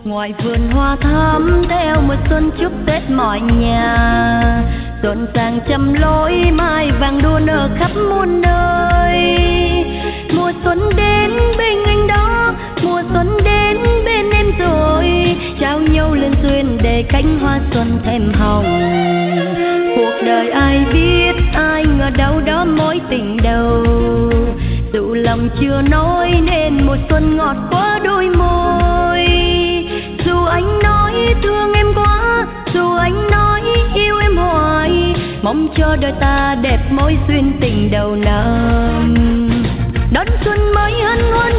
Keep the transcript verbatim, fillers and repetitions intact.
Ngoài vườn hoa thắm theo mùa xuân chúc Tết mọi nhà, rộn ràng trăm lối mai vàng đua nở khắp muôn nơi. Mùa xuân đến bên anh đó, mùa xuân đến bên em rồi, trao nhau lên duyên để cánh hoa xuân thêm hồng. Cuộc đời ai biết ai ngờ đâu đó mối tình đầu, dù lòng chưa nói nên mùa xuân ngọt quá đôi môi. Dù anh nói thương em quá, dù anh nói yêu em hoài, mong cho đời ta đẹp mối duyên tình đầu năm. Đón xuân mới hân hoan